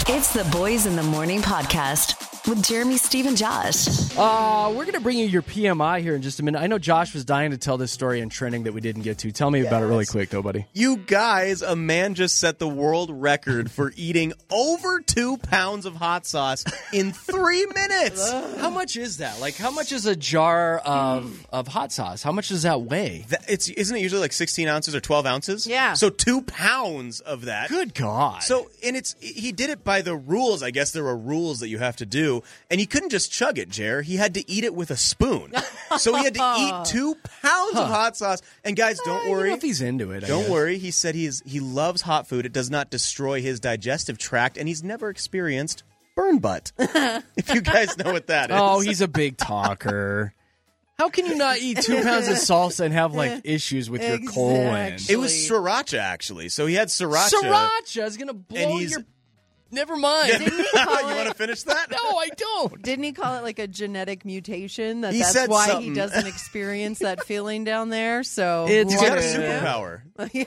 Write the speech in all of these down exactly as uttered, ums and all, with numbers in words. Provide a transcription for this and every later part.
It's the Boys in the Morning podcast with Jeremy, Steve, and Josh. Uh, we're going to bring you your P M I here in just a minute. I know Josh was dying to tell this story in trending that we didn't get to. Tell me yes. about it really quick, though, buddy. You guys, a man just set the world record for eating over two pounds of hot sauce in three minutes. How much is that? Like, how much is a jar of, mm. of hot sauce? How much does that weigh? That, it's Isn't it usually like sixteen ounces or twelve ounces? Yeah. So two pounds of that. Good God. So, and it's he did it by the rules. I guess there are rules that you have to do. And he couldn't just chug it, Jer. He had to eat it with a spoon. So he had to eat two pounds huh. of hot sauce. And guys, don't uh, worry. You know if he's into it, I Don't guess. worry. He said he's he loves hot food. It does not destroy his digestive tract. And he's never experienced burn butt. If you guys know what that is. Oh, he's a big talker. How can you not eat two pounds of salsa and have, like, issues with your exactly. colon? It was sriracha, actually. So he had sriracha. Sriracha is going to blow your... Never mind. Yeah. Didn't he call you it... want to finish that? No, I don't. Didn't he call it like a genetic mutation? That he that's said why something. he doesn't experience that feeling down there. So it's he's got a superpower.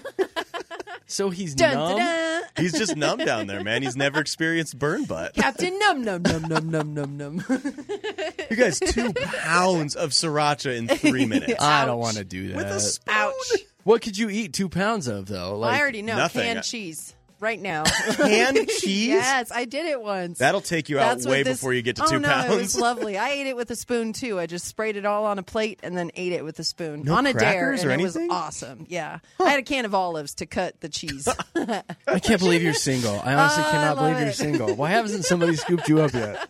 So he's dun, numb. dun, dun. He's just numb down there, man. He's never experienced burn butt. Captain Num Num Num Num Num Num Num. You guys, two pounds of siracha in three minutes. I don't want to do that. With a spoon. Ouch. What could you eat two pounds of, though? Like, I already know. nothing. Canned cheese. Right now. Canned cheese? Yes, I did it once. That'll take you That's out way this, before you get to oh, two no, pounds. It was lovely. I ate it with a spoon, too. I just sprayed it all on a plate and then ate it with a spoon. No on a dare, crackers and or it was anything? awesome. Yeah. Huh. I had a can of olives to cut the cheese. I can't believe you're single. I honestly Oh, cannot I believe love you're it. single. Why hasn't somebody scooped you up yet?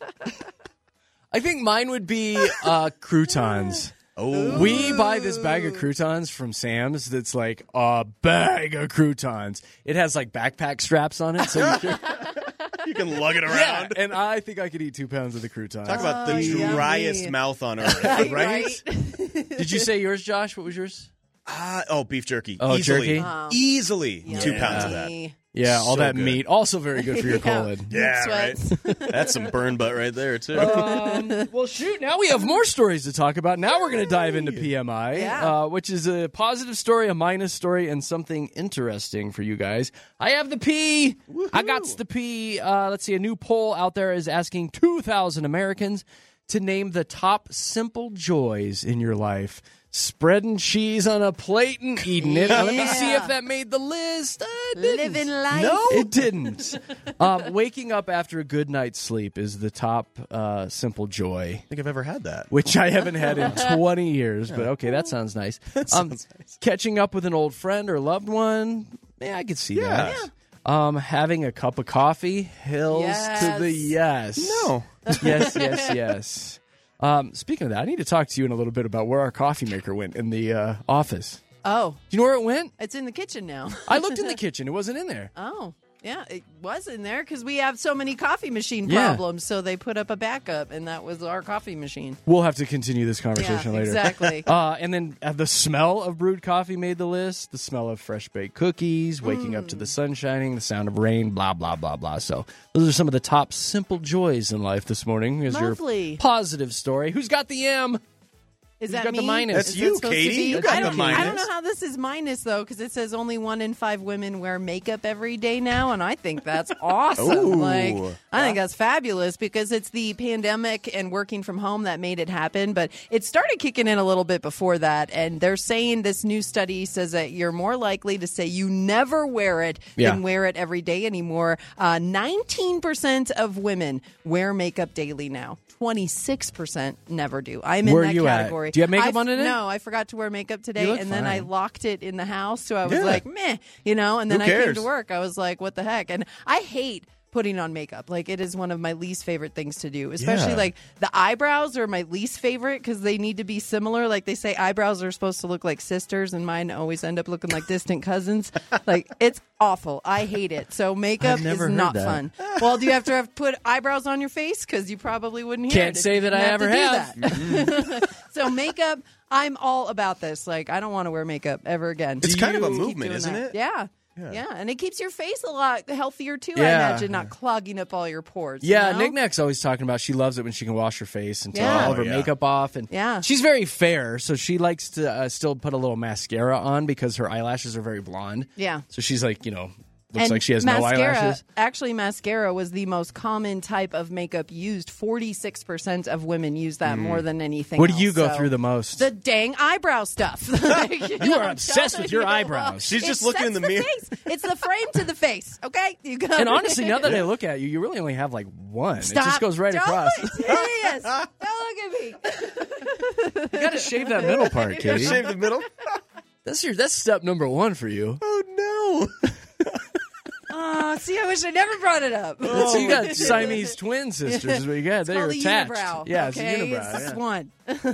I think mine would be uh, croutons. Oh. We buy this bag of croutons from Sam's that's like a bag of croutons. It has like backpack straps on it, so you can, You can lug it yeah, around. and I think I could eat two pounds of the croutons. Talk about the Oh, driest yummy. mouth on earth, right? Right? Did you say yours, Josh? What was yours? Uh, oh, beef jerky. Oh, Easily. jerky? Oh. Easily two Yummy. pounds of that. Yeah, all So that good. meat. Also very good for your colon. Yeah, Sweats. right. That's some burn butt right there, too. Um, well, shoot, now we have more stories to talk about. Now we're going to dive into P M I, Yeah. uh, which is a positive story, a minus story, and something interesting for you guys. I have the P. Woohoo. I got the P. Uh, let's see, a new poll out there is asking two thousand Americans to name the top simple joys in your life. Spreading cheese on a plate and eating it. Now, let me see if that made the list. Uh, it didn't. Living life. No, it didn't. um, waking up after a good night's sleep is the top uh, simple joy, I think I've ever had that. which I haven't had in twenty years. But okay, that sounds nice. That Um, sounds nice. Catching up with an old friend or loved one, yeah, I could see Yeah. that. Um, having a cup of coffee, hills to the yes. No. yes, yes, yes. Um, speaking of that, I need to talk to you in a little bit about where our coffee maker went in the uh, office. Oh, Do you know where it went? it's in the kitchen now. I looked in the kitchen. It wasn't in there. Oh, yeah, it was in there because we have so many coffee machine Yeah. problems. So they put up a backup, and that was our coffee machine. We'll have to continue this Yeah, conversation later. exactly. Uh, and then uh, the smell of brewed coffee made the list. The smell of fresh baked cookies, waking up to the sun shining, the sound of rain, blah, blah, blah, blah. So those are some of the top simple joys in life this morning. Here's Lovely. your positive story. Who's got the M? Is Who's that got me? the minus? That's Is you, that supposed to Katie. be? You got I the don't, I don't minus. know how this is minus though, because it says only one in five women wear makeup every day now, and I think that's awesome. Ooh. Like, I think that's fabulous because it's the pandemic and working from home that made it happen. But it started kicking in a little bit before that, and they're saying this new study says that you're more likely to say you never wear it Yeah. than wear it every day anymore. Uh, nineteen percent of women wear makeup daily now. twenty-six percent never do. I'm in Where are that you at? category. Do you have makeup I- on today? No, I forgot to wear makeup today, You look and then I fine. locked it in the house. So I was Yeah. like, meh, you know. And then Who I came cares? to work. I was like, what the heck? And I hate putting on makeup. Like, it is one of my least favorite things to do, especially Yeah. like the eyebrows are my least favorite because they need to be similar. Like they say eyebrows are supposed to look like sisters, and mine always end up looking like distant cousins. Like, it's awful. I hate it. So makeup I've never is heard not that. fun. Well, do you have to have put eyebrows on your face? Because you probably wouldn't hear Can't it if say you that didn't I have ever to do have. that. So makeup, I'm all about this. Like, I don't want to wear makeup ever again. It's Do kind of a you- Keep movement, doing isn't that. it? Yeah. Yeah. Yeah, and it keeps your face a lot healthier too. I Yeah. imagine not clogging up all your pores. Yeah, you know? Knick-Knack's always talking about she loves it when she can wash her face and take Yeah. all of her Oh, yeah. makeup off. And Yeah. she's very fair, so she likes to uh, still put a little mascara on because her eyelashes are very blonde. Yeah. So she's like, you know, looks and like she has mascara, no eyelashes. Actually, mascara was the most common type of makeup used. forty-six percent of women use that more than anything What do else. you go So, through the most? The dang eyebrow stuff. You are obsessed with your eyebrows. She's It just looking in sets the mirror. face. It's the frame to the face, okay? You got And honestly, now that I look at you, you really only have like one. Stop. It just goes right Don't across. look serious. Don't look at me. You got to shave that middle part, Katie. Shave the middle. That's your. That's step number one for you. Oh no. Oh, see, I wish I never brought it up. So you got Siamese twin sisters. Is what you got. They're Called a attached. unibrow. Yeah, okay? it's a unibrow. It's yeah. one.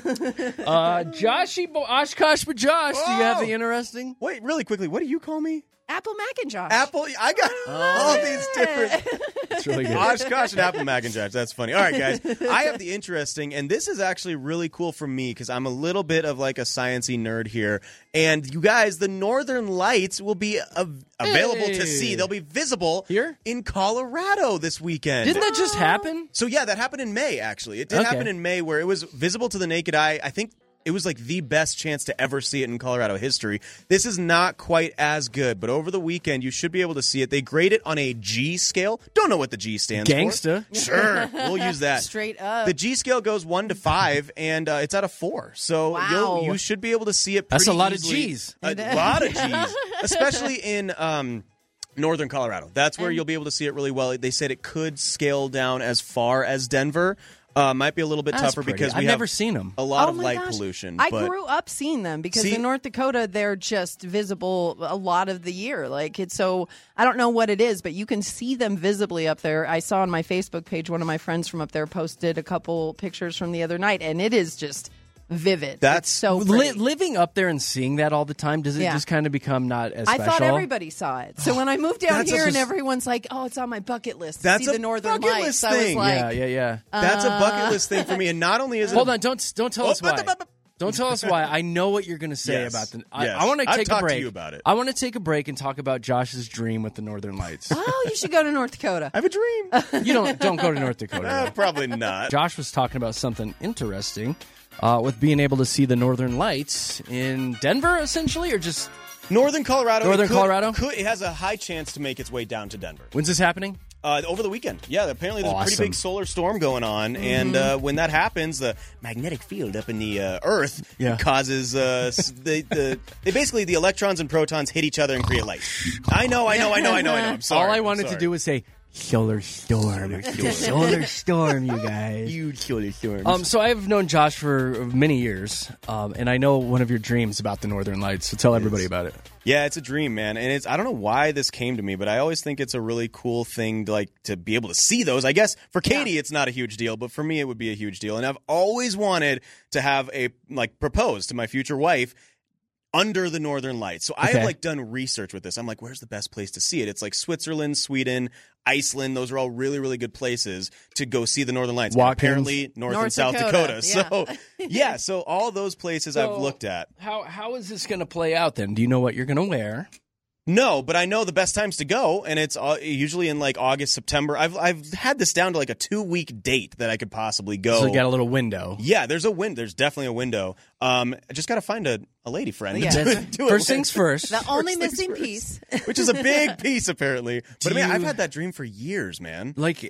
Uh, Joshy, Bo- Oshkosh, but Josh, do you have the interesting? Wait, really quickly. What do you call me? Apple Macintosh. Apple. I got all these different. It's really good. Oshkosh and Apple Macintosh. That's funny. All right, guys. I have the interesting, and this is actually really cool for me because I'm a little bit of like a sciencey nerd here. And you guys, the Northern Lights will be av- available Hey. to see. They'll be visible Here? in Colorado this weekend. Didn't that just happen? So yeah, that happened in May. Actually, it did Okay. happen in May where it was visible to the naked eye. I think it was like the best chance to ever see it in Colorado history. This is not quite as good, but over the weekend you should be able to see it. They grade it on a G scale. Don't know what the G stands Gangsta. for. Sure, we'll use that. Straight up. The G scale goes one to five, and uh, it's at a four. So Wow. you'll, you should be able to see it. That's pretty a lot of easily. Gs. A lot of G's, especially in. Um, Northern Colorado. That's where you'll be able to see it really well. They said it could scale down as far as Denver. Uh, might be a little bit That's tougher pretty. because we I've have never seen them. a lot Oh of my light gosh. pollution. I but grew up seeing them because See- in North Dakota they're just visible a lot of the year. Like it's so I don't know what it is, but you can see them visibly up there. I saw on my Facebook page one of my friends from up there posted a couple pictures from the other night, and it is just vivid. That's- It's so Li- pretty. living up there and seeing that all the time, does it Yeah. just kind of become not as I special? thought everybody saw it. So when I moved down That's here a- and everyone's like, "Oh, it's on my bucket list to That's see a the Northern bucket Lights," list I was thing. like, yeah, yeah, yeah. that's a bucket Uh, list thing for me. And not only is it Hold on, don't don't tell Oh, us why. bu- bu- bu- Don't tell us why. I know what you're going to say Yes. about the. I, Yes. I want to I've take a talked to break. you about it. I want to take a break and talk about Josh's dream with the Northern Lights. "Oh, you should go to North Dakota." I have a dream. You don't don't go to North Dakota. Uh, probably not. Josh was talking about something interesting uh, with being able to see the Northern Lights in Denver, essentially, or just Northern Colorado. Northern it could- Colorado? Could, it has a high chance to make its way down to Denver. when's this happening? Uh, over the weekend. Yeah, apparently there's a pretty Awesome. big solar storm going on. And uh, when that happens, the magnetic field up in the uh, Earth Yeah. causes uh, s- the, the they basically the electrons and protons hit each other and create light. I know, I know, I know, I know, I know. I'm sorry. All I I'm wanted to sorry. do was say solar storm, solar storm, you guys. huge solar storms. Um, so I've known Josh for many years, um, and I know one of your dreams about the Northern Lights. So tell everybody about it. Yeah, it's a dream, man, and it's I don't know why this came to me, but I always think it's a really cool thing to like to be able to see those. I guess for Katie it's not a huge deal, but for me it would be a huge deal. And I've always wanted to have a like propose to my future wife under the Northern Lights. So I Okay. have like done research with this. I'm like, where's the best place to see it? It's like Switzerland, Sweden, Iceland. Those are all really, really good places to go see the Northern Lights. And Watkins. apparently North, North and South Dakota, Dakota. yeah. So yeah, so all those places I've looked at. How how is this going to play out then? Do you know what you're going to wear? No, but I know the best times to go, and it's uh, usually in like August, September. I've I've had this down to like a two week date that I could possibly go. So you got a little window. yeah, there's a win. There's definitely a window. Um, I just got to find a, a lady friend. Yeah. to That's- do it first with. things first. The only things missing first. piece. which is a big piece apparently. But Do I mean, I've you- had that dream for years, man. Like,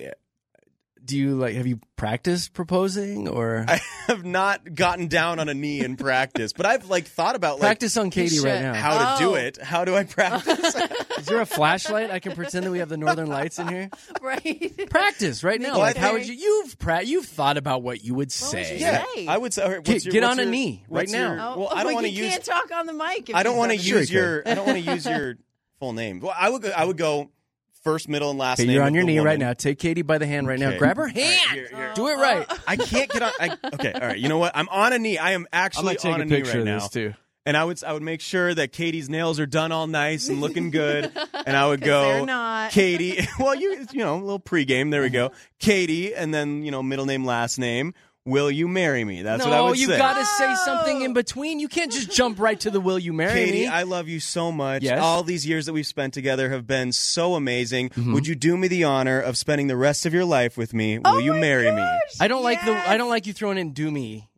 do you like? Have you practiced proposing or I have not gotten down on a knee in practice, but I've like thought about like practice on Katie should. right now? how to do Oh. it. How do I practice? Is there a flashlight? I can pretend that we have the Northern Lights in here. Right. Practice right now. Well, I like, how think- would you? You've pra- You've thought about what you would would say. you yeah, say? I would say. all right, Get- what's your, get what's on a your- knee right what's now. your- Oh, well, I don't but want to you use. can't talk on the mic. if I don't he's want to on- Sure use you could. your. I don't want to use your full name. Well, I would. Go, I would go first, middle, and last Okay, name. you're of on your the knee right woman. now. Take Katie by the hand right now. Okay. Grab her All right, hand. here, here. Do it right. I can't get on. I, okay, all right. You know what? I'm on a knee. I am I'm actually gonna take on a a knee picture right of now. this too. And I would I would make sure that Katie's nails are done all nice and looking good. And I would 'Cause go they're not. Katie. Well, you you know a little pregame. There we go. Katie, and then you know middle name, last name. Will you marry me? That's what I No, would you say. got to say something in between. You can't just jump right to the "Will you marry Katie, me?" I love you so much. Yes? All these years that we've spent together have been so amazing. Mm-hmm. Would you do me the honor of spending the rest of your life with me? Will Oh you my marry me? gosh, I don't like the. yes. I don't like you throwing in "do me"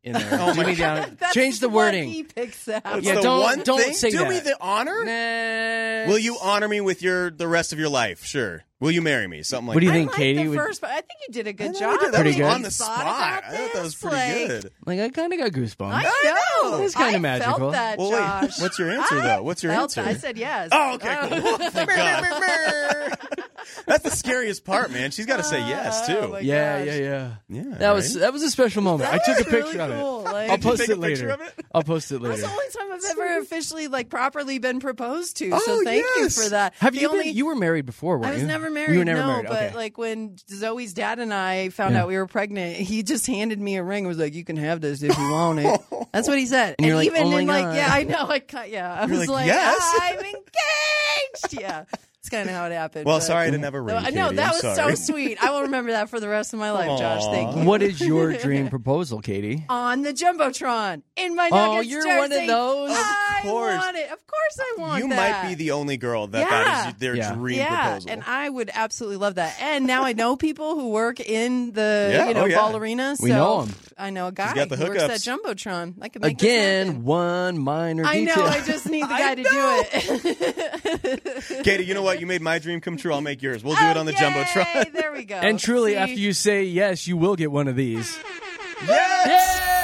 in there. Oh Do my me the honor. That's Change the what wording. he picks out. It's Yeah, the don't- one don't thing. say Do that. me the honor. Next. Will you honor me with your the rest of your life? Sure. Will you marry me? Something like What do you that. think, I like Katie? the Would- first, but I think you did a good I know job. I did. That Pretty was good. on the Thought spot. about I thought that was this, pretty like- good. Like, I kind of got goosebumps. I know. It's kinda I magical. Felt that, Well, wait, Josh. what's your answer, I though? What's your felt answer? that. I said yes. Oh, okay, cool. Thank God. That's the scariest part, man. She's got to say yes Oh, too. my Yeah, gosh. yeah, yeah. Yeah, That was right? that was a special moment. That I took a was picture really of cool. it. Like- I'll Did you post take it a picture later. of it? I'll post it That's later. the only time I've ever officially like properly been proposed to. Oh, so thank yes. you for that. Have The you only, been? You were married before, weren't I was you? never married. You were never no, married. but Okay. like when Zoe's dad and I found Yeah. out we were pregnant, he just handed me a ring. and Was like, "You can have this if you want it." That's what he said. And you're like, even "Oh my in like, God." yeah, I know. I cut. Yeah, I You're was like, like, "Yes." I'm engaged. Yeah, it's kind of how it happened. Well, but- sorry to never ring. I know Katie. that I'm was sorry. so sweet. I will remember that for the rest of my life, Josh. Thank you. What is your dream proposal, Katie? On the jumbotron in my Oh, Nuggets you're jersey. one of those? Of I course. want it. Of course, I want You that. might be the only girl that Yeah. that is their Yeah. dream yeah, proposal. and I would absolutely love that. And now I know people who work in the Yeah, you know oh, yeah. ballerina. So We know 'em. I know a guy got the who works at hookups. jumbotron. I could make this happen. Again, one minor I detail. know. I just need the guy to do it. Katie, you know what? You made my dream come true. I'll make yours. We'll do it on the Oh, yay! jumbotron. There we go. And truly, See? after you say yes, you will get one of these. Yes!